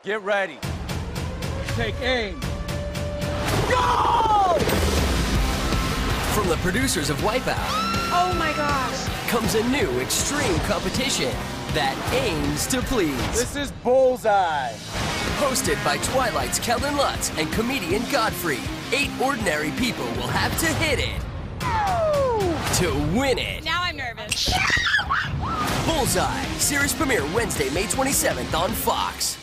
Get ready. Take aim. Go! From the producers of Wipeout. Oh my gosh. Comes a new extreme competition that aims to please. This is Bullseye. Hosted by Twilight's Kellen Lutz and comedian Godfrey, 8 ordinary people will have to hit it to win it. Now I'm nervous. Bullseye, series premiere Wednesday, May 27th on Fox.